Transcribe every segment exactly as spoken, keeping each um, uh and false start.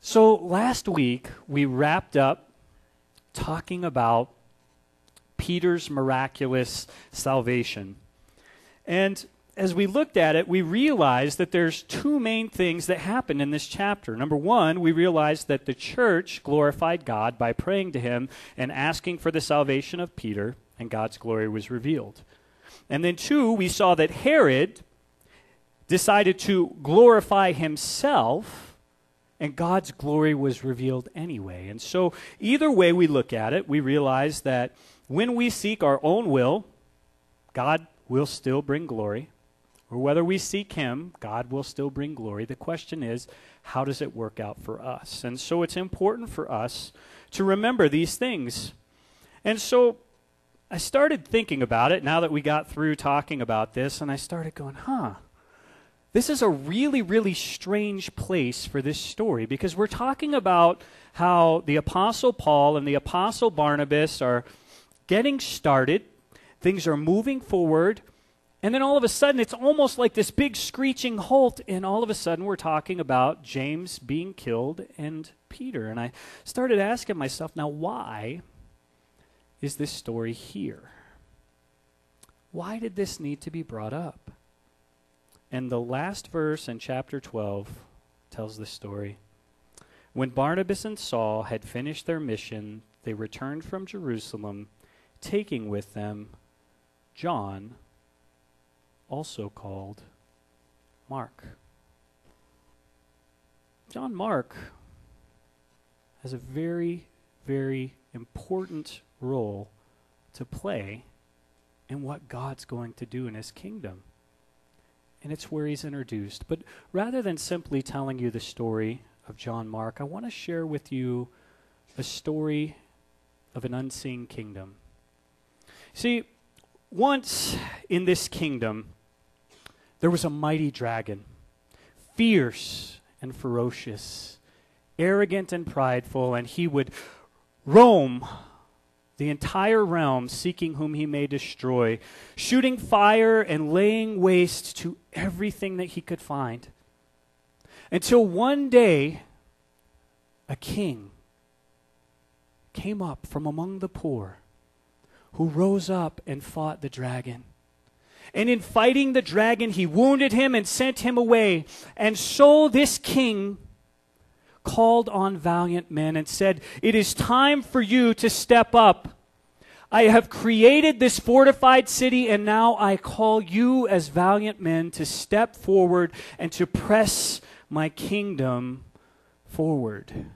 So last week, we wrapped up talking about Peter's miraculous salvation. And as we looked at it, we realized that there's two main things that happen in this chapter. Number one, we realized that the church glorified God by praying to him and asking for the salvation of Peter, and God's glory was revealed. And then two, we saw that Herod decided to glorify himself, and God's glory was revealed anyway. And so either way we look at it, we realize that when we seek our own will, God will still bring glory. Or whether we seek him, God will still bring glory. The question is, how does it work out for us? And so it's important for us to remember these things. And so I started thinking about it now that we got through talking about this, and I started going, huh, this is a really, really strange place for this story, because we're talking about how the Apostle Paul and the Apostle Barnabas are getting started, things are moving forward, and then all of a sudden it's almost like this big screeching halt, and all of a sudden we're talking about James being killed and Peter. And I started asking myself, now why is this story here? Why did this need to be brought up? And the last verse in chapter twelve tells the story. When Barnabas and Saul had finished their mission, they returned from Jerusalem, taking with them John, also called Mark. John Mark has a very, very important role to play in what God's going to do in his kingdom. And it's where he's introduced. But rather than simply telling you the story of John Mark, I want to share with you a story of an unseen kingdom. See, once in this kingdom, there was a mighty dragon, fierce and ferocious, arrogant and prideful, and he would roam the entire realm, seeking whom he may destroy, shooting fire and laying waste to everything that he could find. Until one day, a king came up from among the poor, who rose up and fought the dragon. And in fighting the dragon, he wounded him and sent him away. And so this king called on valiant men and said, "It is time for you to step up. I have created this fortified city, and now I call you as valiant men to step forward and to press my kingdom forward."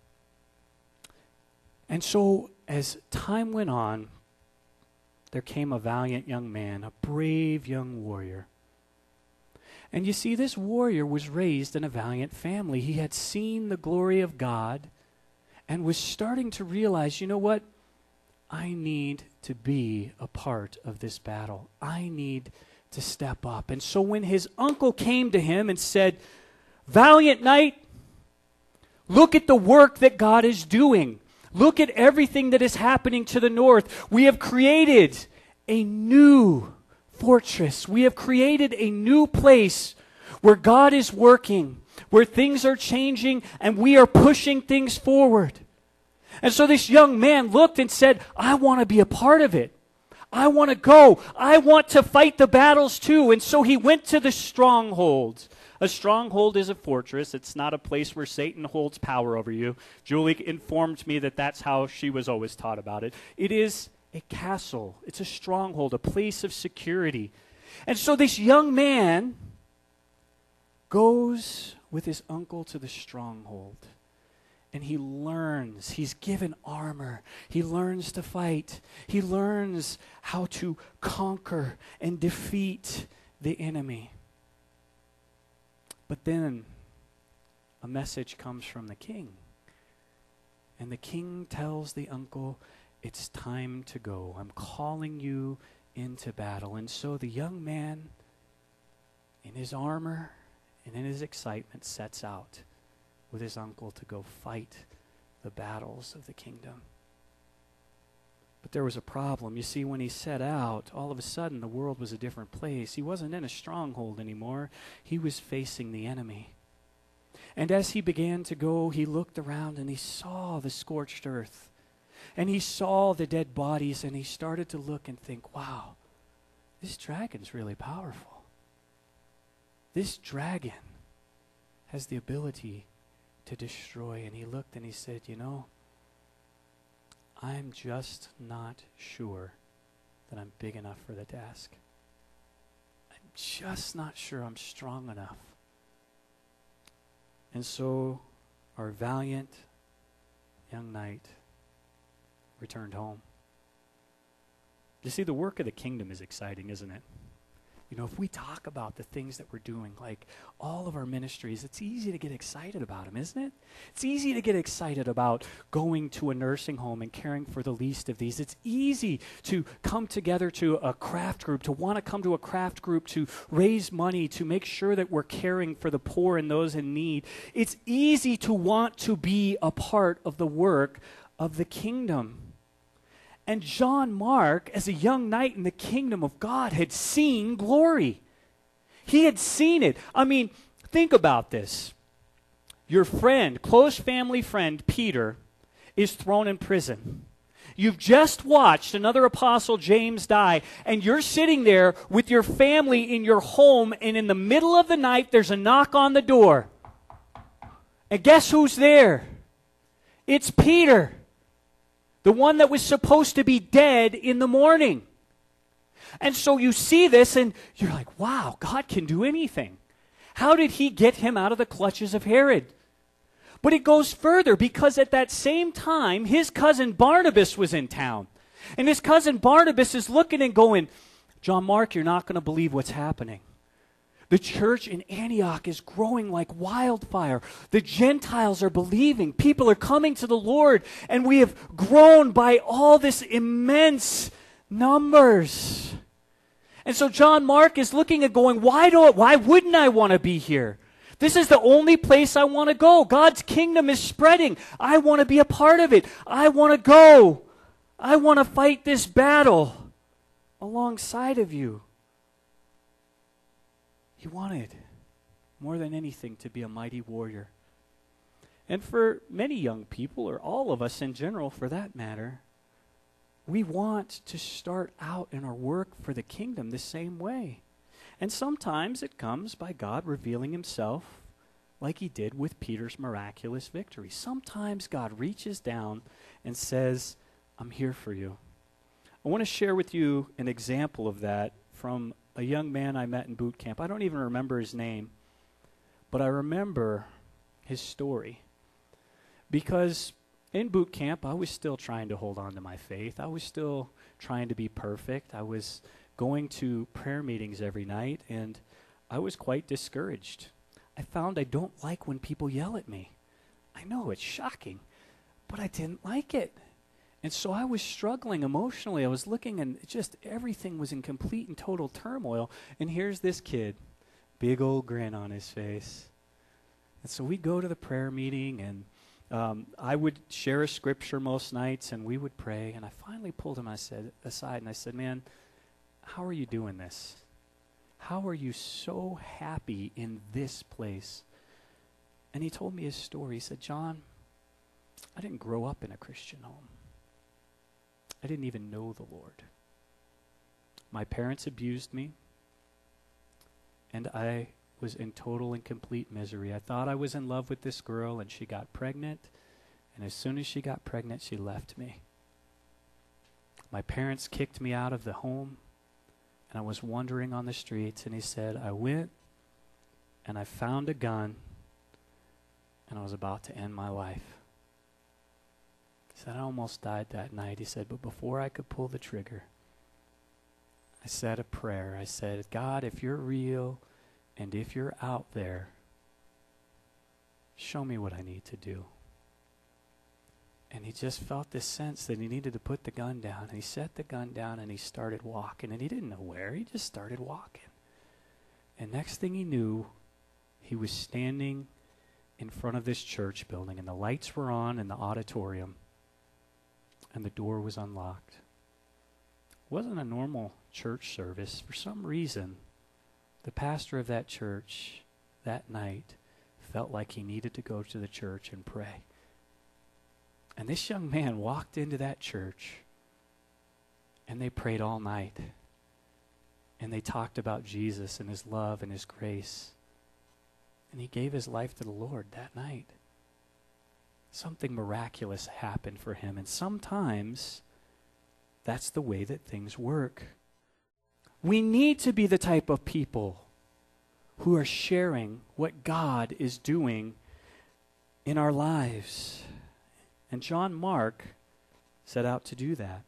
And so as time went on, there came a valiant young man, a brave young warrior. And you see, this warrior was raised in a valiant family. He had seen the glory of God and was starting to realize, you know what? I need to be a part of this battle. I need to step up. And so when his uncle came to him and said, "Valiant knight, look at the work that God is doing. Look at everything that is happening to the north. We have created a new fortress. We have created a new place where God is working, where things are changing, and we are pushing things forward." And so this young man looked and said, "I want to be a part of it. I want to go. I want to fight the battles too." And so he went to the stronghold. A stronghold is a fortress. It's not a place where Satan holds power over you. Julie informed me that that's how she was always taught about it. It is a castle. It's a stronghold, a place of security. And so this young man goes with his uncle to the stronghold. And he learns. He's given armor. He learns to fight. He learns how to conquer and defeat the enemy. But then a message comes from the king. And the king tells the uncle, "It's time to go. I'm calling you into battle." And so the young man, in his armor and in his excitement, sets out with his uncle to go fight the battles of the kingdom. But there was a problem. You see, when he set out, all of a sudden the world was a different place. He wasn't in a stronghold anymore. He was facing the enemy. And as he began to go, he looked around and he saw the scorched earth. And he saw the dead bodies, and he started to look and think, wow, this dragon's really powerful. This dragon has the ability to destroy. And he looked and he said, you know, I'm just not sure that I'm big enough for the task. I'm just not sure I'm strong enough. And so our valiant young knight returned home. You see, the work of the kingdom is exciting, isn't it? You know, if we talk about the things that we're doing, like all of our ministries, it's easy to get excited about them, isn't it? It's easy to get excited about going to a nursing home and caring for the least of these. It's easy to come together to a craft group, to want to come to a craft group, to raise money, to make sure that we're caring for the poor and those in need. It's easy to want to be a part of the work of the kingdom. And John Mark, as a young knight in the kingdom of God, had seen glory. He had seen it. I mean, think about this. Your friend, close family friend, Peter, is thrown in prison. You've just watched another apostle, James, die, and you're sitting there with your family in your home, and in the middle of the night, there's a knock on the door. And guess who's there? It's Peter. The one that was supposed to be dead in the morning. And so you see this and you're like, wow, God can do anything. How did he get him out of the clutches of Herod? But it goes further, because at that same time, his cousin Barnabas was in town. And his cousin Barnabas is looking and going, John Mark, you're not going to believe what's happening. The church in Antioch is growing like wildfire. The Gentiles are believing. People are coming to the Lord. And we have grown by all this immense numbers. And so John Mark is looking and going, why don't, why wouldn't I want to be here? This is the only place I want to go. God's kingdom is spreading. I want to be a part of it. I want to go. I want to fight this battle alongside of you. He wanted, more than anything, to be a mighty warrior. And for many young people, or all of us in general for that matter, we want to start out in our work for the kingdom the same way. And sometimes it comes by God revealing himself, like he did with Peter's miraculous victory. Sometimes God reaches down and says, I'm here for you. I want to share with you an example of that from a young man I met in boot camp. I don't even remember his name, but I remember his story. Because in boot camp, I was still trying to hold on to my faith. I was still trying to be perfect. I was going to prayer meetings every night, and I was quite discouraged. I found I don't like when people yell at me. I know, it's shocking, but I didn't like it. And so I was struggling emotionally. I was looking, and just everything was in complete and total turmoil. And here's this kid, big old grin on his face. And so we go to the prayer meeting, and um, I would share a scripture most nights, and we would pray. And I finally pulled him I said, aside, and I said, man, how are you doing this? How are you so happy in this place? And he told me his story. He said, John, I didn't grow up in a Christian home. I didn't even know the Lord. My parents abused me, and I was in total and complete misery. I thought I was in love with this girl, and she got pregnant, and as soon as she got pregnant, she left me. My parents kicked me out of the home, and I was wandering on the streets, and he said, I went, and I found a gun, and I was about to end my life. He said, I almost died that night. He said, but before I could pull the trigger, I said a prayer. I said, God, if you're real and if you're out there, show me what I need to do. And he just felt this sense that he needed to put the gun down. And he set the gun down and he started walking. And he didn't know where. He just started walking. And next thing he knew, he was standing in front of this church building. And the lights were on in the auditorium. And the door was unlocked. It wasn't a normal church service. For some reason, the pastor of that church that night felt like he needed to go to the church and pray. And this young man walked into that church, and they prayed all night. And they talked about Jesus and his love and his grace. And he gave his life to the Lord that night. Something miraculous happened for him. And sometimes that's the way that things work. We need to be the type of people who are sharing what God is doing in our lives. And John Mark set out to do that.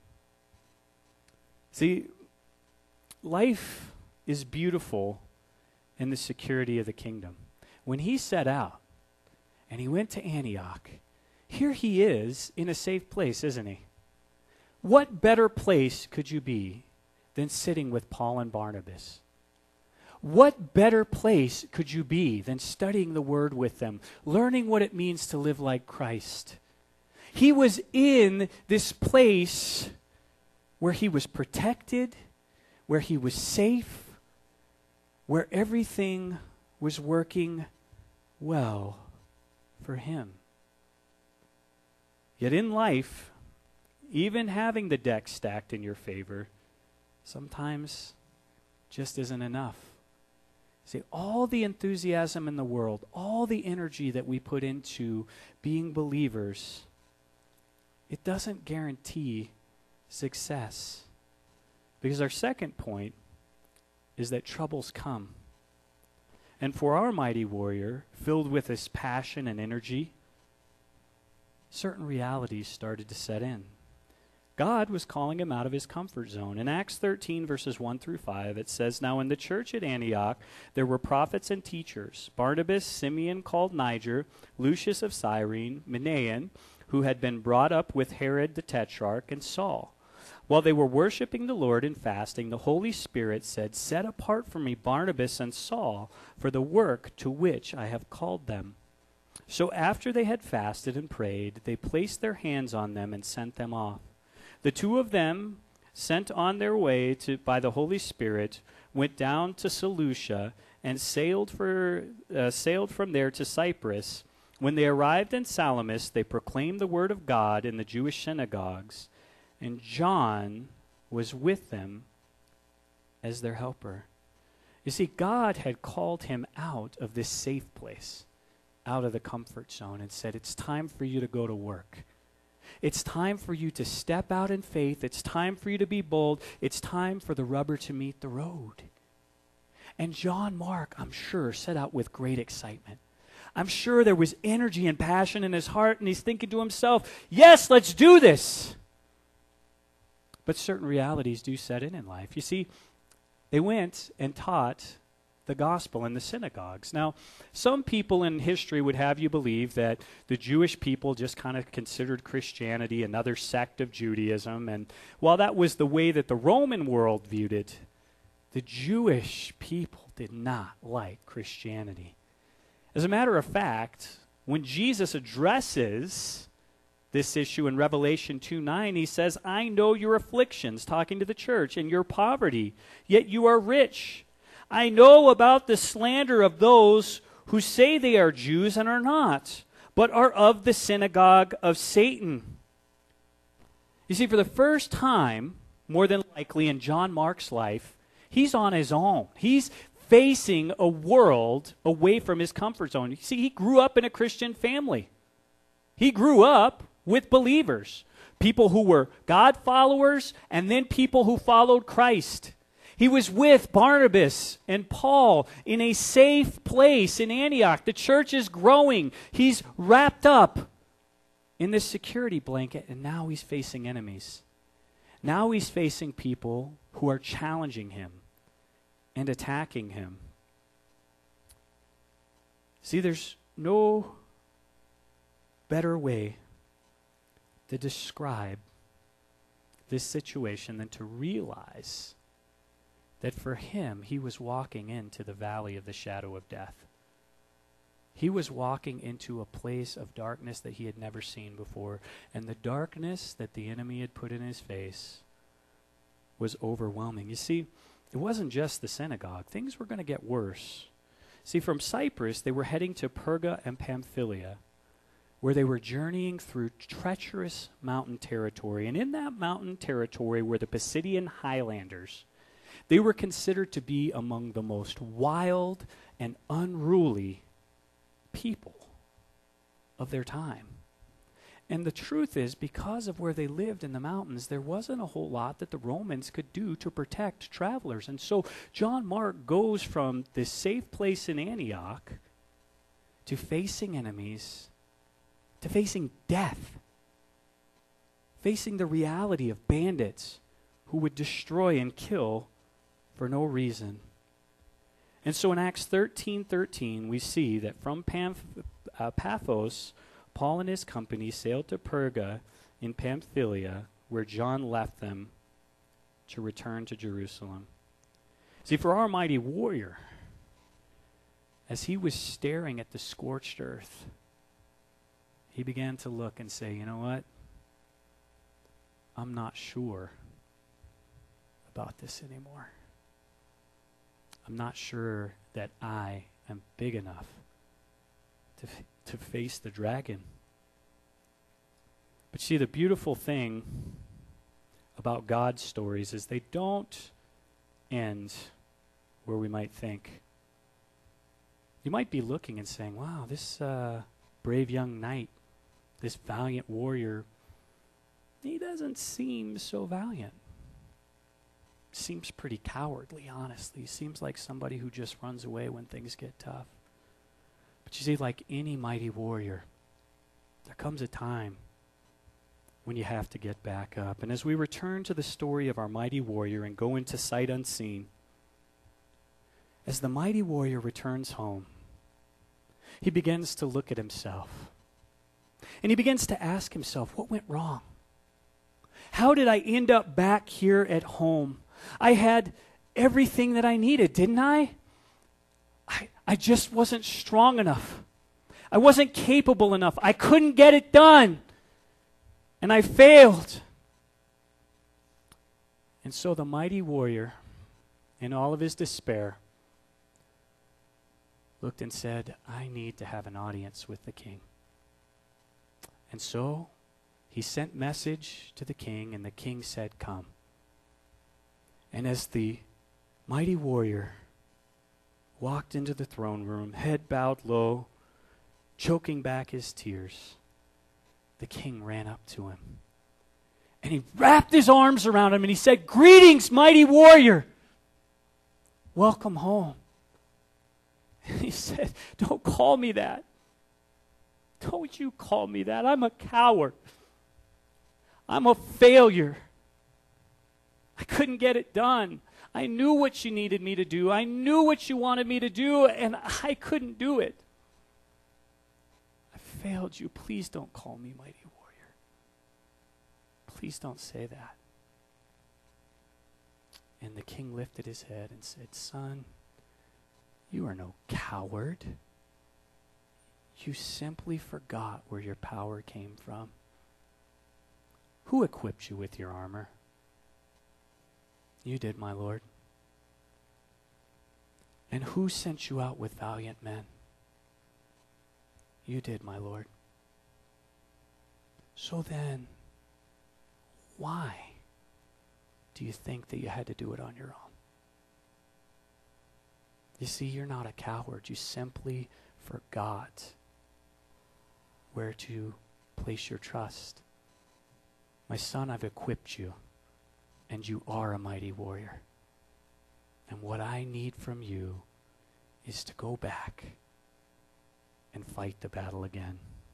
See, life is beautiful in the security of the kingdom. When he set out and he went to Antioch, here he is in a safe place, isn't he? What better place could you be than sitting with Paul and Barnabas? What better place could you be than studying the Word with them, learning what it means to live like Christ? He was in this place where he was protected, where he was safe, where everything was working well for him. Yet in life, even having the deck stacked in your favor, sometimes just isn't enough. See, all the enthusiasm in the world, all the energy that we put into being believers, it doesn't guarantee success. Because our second point is that troubles come. And for our mighty warrior, filled with this passion and energy, certain realities started to set in. God was calling him out of his comfort zone. In Acts thirteen, verses one through five, it says, "Now in the church at Antioch there were prophets and teachers, Barnabas, Simeon called Niger, Lucius of Cyrene, Manaen, who had been brought up with Herod the Tetrarch, and Saul. While they were worshiping the Lord and fasting, the Holy Spirit said, 'Set apart for me Barnabas and Saul for the work to which I have called them.' So after they had fasted and prayed, they placed their hands on them and sent them off. The two of them, sent on their way to by the Holy Spirit, went down to Seleucia and sailed for uh, sailed from there to Cyprus. When they arrived in Salamis, they proclaimed the word of God in the Jewish synagogues, and John was with them as their helper." You see, God had called him out of this safe place, out of the comfort zone, and said, "It's time for you to go to work. It's time for you to step out in faith. It's time for you to be bold. It's time for the rubber to meet the road." And John Mark, I'm sure, set out with great excitement. I'm sure there was energy and passion in his heart, and he's thinking to himself, yes, let's do this. But certain realities do set in in life. You see, they went and taught the gospel in the synagogues. Now, some people in history would have you believe that the Jewish people just kind of considered Christianity another sect of Judaism, and while that was the way that the Roman world viewed it, the Jewish people did not like Christianity. As a matter of fact, when Jesus addresses this issue in Revelation two nine, he says, "I know your afflictions," talking to the church, "and your poverty, yet you are rich. I know about the slander of those who say they are Jews and are not, but are of the synagogue of Satan." You see, for the first time, more than likely in John Mark's life, he's on his own. He's facing a world away from his comfort zone. You see, he grew up in a Christian family. He grew up with believers, people who were God followers, and then people who followed Christ. He was with Barnabas and Paul in a safe place in Antioch. The church is growing. He's wrapped up in this security blanket, and now he's facing enemies. Now he's facing people who are challenging him and attacking him. See, there's no better way to describe this situation than to realize that for him, he was walking into the valley of the shadow of death. He was walking into a place of darkness that he had never seen before, and the darkness that the enemy had put in his face was overwhelming. You see, it wasn't just the synagogue. Things were going to get worse. See, from Cyprus, they were heading to Perga and Pamphylia, where they were journeying through treacherous mountain territory. And in that mountain territory were the Pisidian highlanders. They were considered to be among the most wild and unruly people of their time. And the truth is, because of where they lived in the mountains, there wasn't a whole lot that the Romans could do to protect travelers. And so John Mark goes from this safe place in Antioch to facing enemies, to facing death, facing the reality of bandits who would destroy and kill for no reason. And so in Acts thirteen thirteen, we see that from Pamph- uh, Paphos, Paul and his company sailed to Perga in Pamphylia, where John left them to return to Jerusalem. See, for our mighty warrior, as he was staring at the scorched earth, he began to look and say, you know what? I'm not sure about this anymore. I'm not sure that I am big enough to f- to face the dragon. But see, the beautiful thing about God's stories is they don't end where we might think. You might be looking and saying, wow, this uh, brave young knight, this valiant warrior, he doesn't seem so valiant. Seems pretty cowardly, honestly. Seems like somebody who just runs away when things get tough. But you see, like any mighty warrior, there comes a time when you have to get back up. And as we return to the story of our mighty warrior and go into sight unseen, as the mighty warrior returns home, he begins to look at himself. And he begins to ask himself, what went wrong? How did I end up back here at home? I had everything that I needed, didn't I? I, I just wasn't strong enough. I wasn't capable enough. I couldn't get it done. And I failed. And so the mighty warrior, in all of his despair, looked and said, I need to have an audience with the king. And so he sent message to the king, and the king said, come. And as the mighty warrior walked into the throne room, head bowed low, choking back his tears, the king ran up to him. And he wrapped his arms around him and he said, greetings, mighty warrior. Welcome home. And he said, don't call me that. Don't you call me that. I'm a coward. I'm a failure. I couldn't get it done. I knew what you needed me to do. I knew what you wanted me to do, and I couldn't do it. I failed you. Please don't call me mighty warrior. Please don't say that. And the king lifted his head and said, son, you are no coward. You simply forgot where your power came from. Who equipped you with your armor? You did, my lord. And who sent you out with valiant men? You did, my lord. So then, why do you think that you had to do it on your own? You see, you're not a coward. You simply forgot where to place your trust. My son, I've equipped you, and you are a mighty warrior. And what I need from you is to go back and fight the battle again.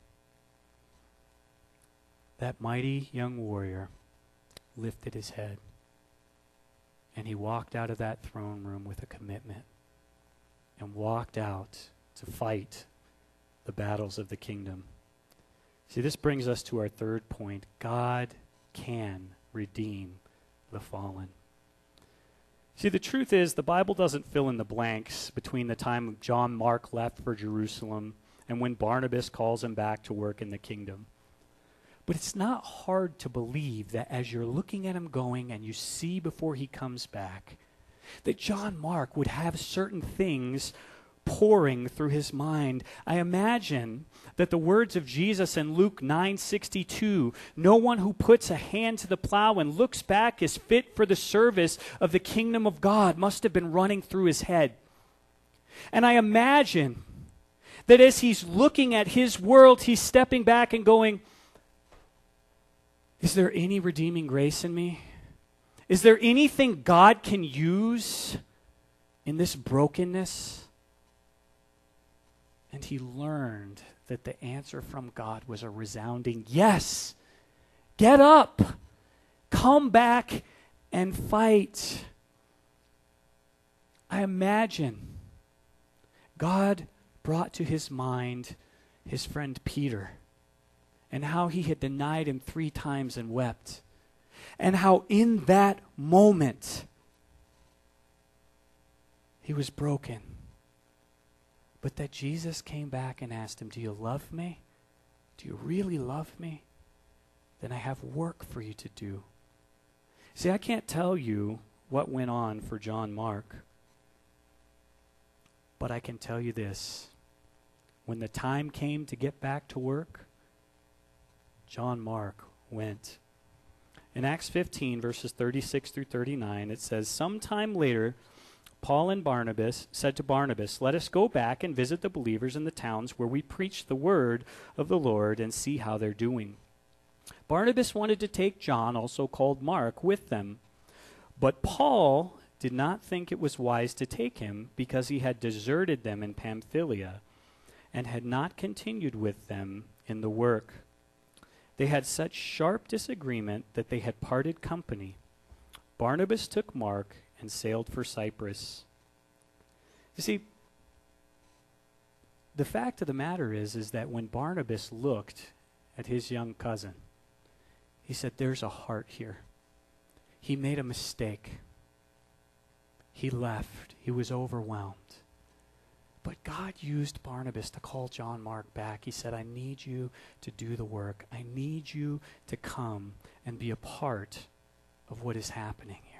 That mighty young warrior lifted his head, and he walked out of that throne room with a commitment and walked out to fight the battles of the kingdom. See, this brings us to our third point. God can redeem the fallen. See, the truth is, the Bible doesn't fill in the blanks between the time John Mark left for Jerusalem and when Barnabas calls him back to work in the kingdom. But it's not hard to believe that as you're looking at him going and you see before he comes back, that John Mark would have certain things pouring through his mind. I imagine that the words of Jesus in Luke nine sixty-two, no one who puts a hand to the plow and looks back is fit for the service of the kingdom of God, must have been running through his head. And I imagine that as he's looking at his world, he's stepping back and going, is there any redeeming grace in me? Is there anything God can use in this brokenness? And he learned that the answer from God was a resounding yes. Get up. Come back and fight. I imagine God brought to his mind his friend Peter and how he had denied him three times and wept. And how in that moment he was broken. But that Jesus came back and asked him, do you love me? Do you really love me? Then I have work for you to do. See, I can't tell you what went on for John Mark. But I can tell you this. When the time came to get back to work, John Mark went. In Acts fifteen, verses thirty-six through thirty-nine, it says, sometime later, Paul and Barnabas said to Barnabas, let us go back and visit the believers in the towns where we preach the word of the Lord and see how they're doing. Barnabas wanted to take John, also called Mark, with them. But Paul did not think it was wise to take him because he had deserted them in Pamphylia and had not continued with them in the work. They had such sharp disagreement that they had parted company. Barnabas took Mark and sailed for Cyprus. You see, the fact of the matter is, is that when Barnabas looked at his young cousin, he said, there's a heart here. He made a mistake. He left. He was overwhelmed. But God used Barnabas to call John Mark back. He said, I need you to do the work. I need you to come and be a part of what is happening here.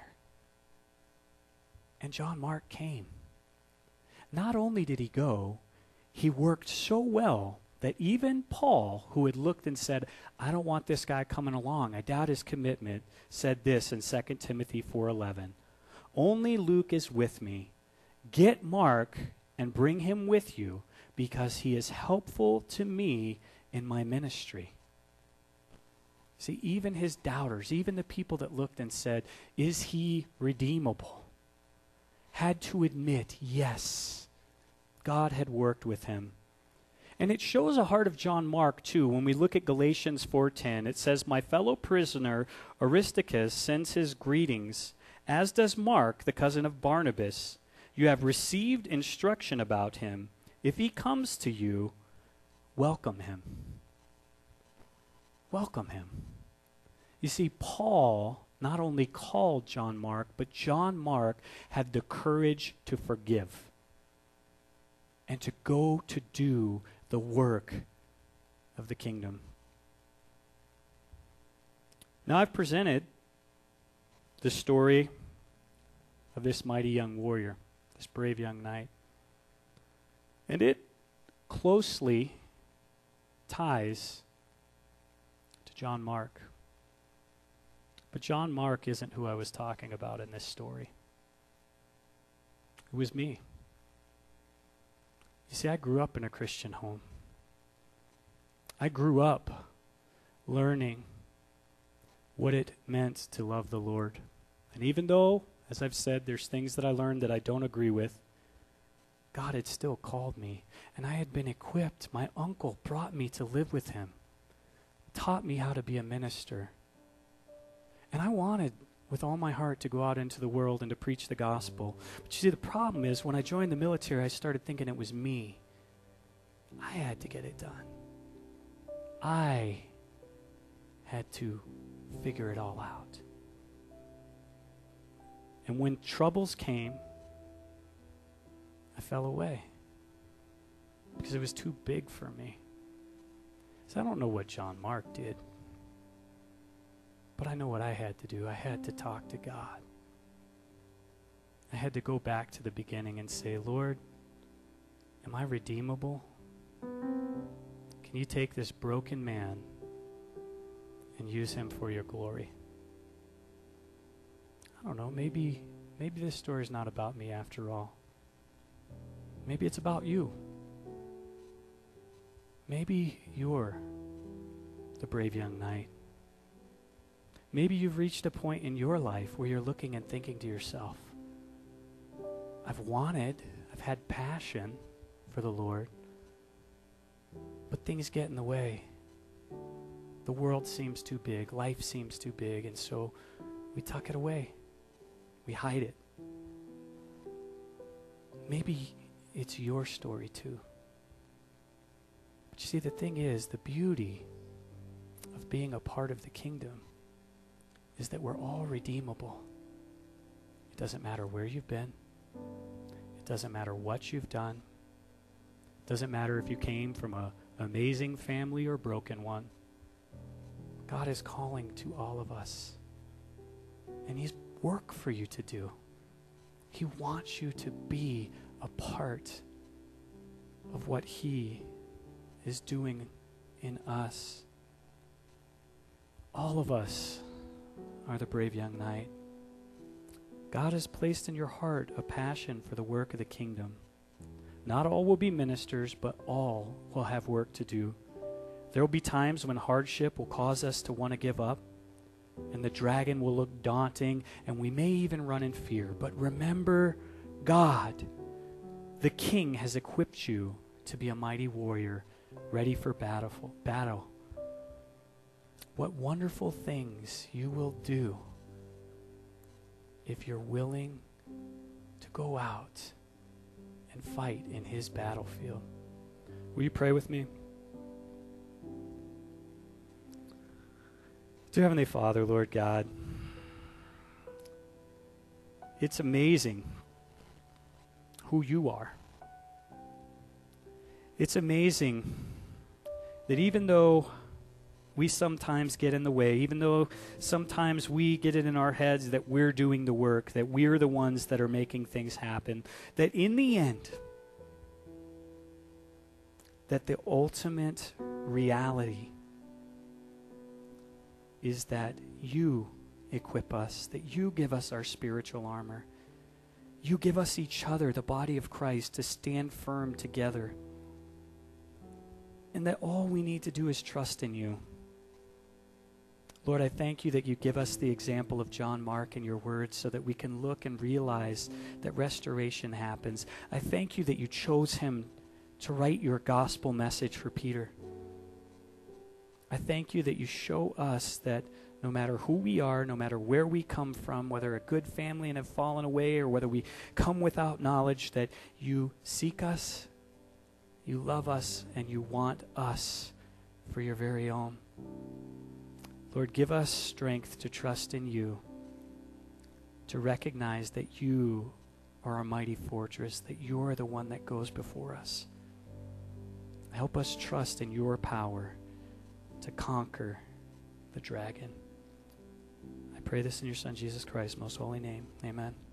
And John Mark came. Not only did he go, he worked so well that even Paul, who had looked and said, I don't want this guy coming along, I doubt his commitment, said this in Second Timothy four eleven. Only Luke is with me. Get Mark and bring him with you, because he is helpful to me in my ministry. See, even his doubters, even the people that looked and said, is he redeemable, had to admit, yes, God had worked with him. And it shows a heart of John Mark, too. When we look at Galatians four ten, it says, my fellow prisoner Aristarchus sends his greetings, as does Mark, the cousin of Barnabas. You have received instruction about him. If he comes to you, welcome him. Welcome him. You see, Paul not only called John Mark, but John Mark had the courage to forgive and to go to do the work of the kingdom. Now, I've presented the story of this mighty young warrior, this brave young knight. And it closely ties to John Mark. But John Mark isn't who I was talking about in this story. It was me. You see, I grew up in a Christian home. I grew up learning what it meant to love the Lord. And even though, as I've said, there's things that I learned that I don't agree with, God had still called me. And I had been equipped. My uncle brought me to live with him, taught me how to be a minister. And I wanted, with all my heart, to go out into the world and to preach the gospel. But you see, the problem is, when I joined the military, I started thinking it was me. I had to get it done. I had to figure it all out. And when troubles came, I fell away because it was too big for me. So I don't know what John Mark did, but I know what I had to do. I had to talk to God. I had to go back to the beginning and say, Lord, am I redeemable? Can you take this broken man and use him for your glory? I don't know, maybe maybe this story is not about me after all. Maybe it's about you. Maybe you're the brave young knight. Maybe you've reached a point in your life where you're looking and thinking to yourself, I've wanted, I've had passion for the Lord, but things get in the way. The world seems too big, life seems too big, and so we tuck it away. We hide it. Maybe it's your story too. But you see, the thing is, the beauty of being a part of the kingdom is that we're all redeemable. It doesn't matter where you've been. It doesn't matter what you've done. It doesn't matter if you came from an amazing family or a broken one. God is calling to all of us. And He's work for you to do. He wants you to be a part of what He is doing in us. All of us are the brave young knight. God has placed in your heart a passion for the work of the kingdom. Not all will be ministers, but all will have work to do. There will be times when hardship will cause us to want to give up, and the dragon will look daunting, and we may even run in fear. But remember, God, the King, has equipped you to be a mighty warrior, ready for battle. battle. What wonderful things you will do if you're willing to go out and fight in His battlefield. Will you pray with me? Dear Heavenly Father, Lord God, it's amazing who You are. It's amazing that even though we sometimes get in the way, even though sometimes we get it in our heads that we're doing the work, that we're the ones that are making things happen, that in the end, that the ultimate reality is that You equip us, that You give us our spiritual armor. You give us each other, the body of Christ, to stand firm together. And that all we need to do is trust in You. Lord, I thank You that You give us the example of John Mark in Your word so that we can look and realize that restoration happens. I thank You that You chose him to write Your gospel message for Peter. I thank You that You show us that no matter who we are, no matter where we come from, whether a good family and have fallen away or whether we come without knowledge, that You seek us, You love us, and You want us for Your very own. Lord, give us strength to trust in You, to recognize that You are a mighty fortress, that You are the one that goes before us. Help us trust in Your power to conquer the dragon. I pray this in Your Son, Jesus Christ's most holy name. Amen.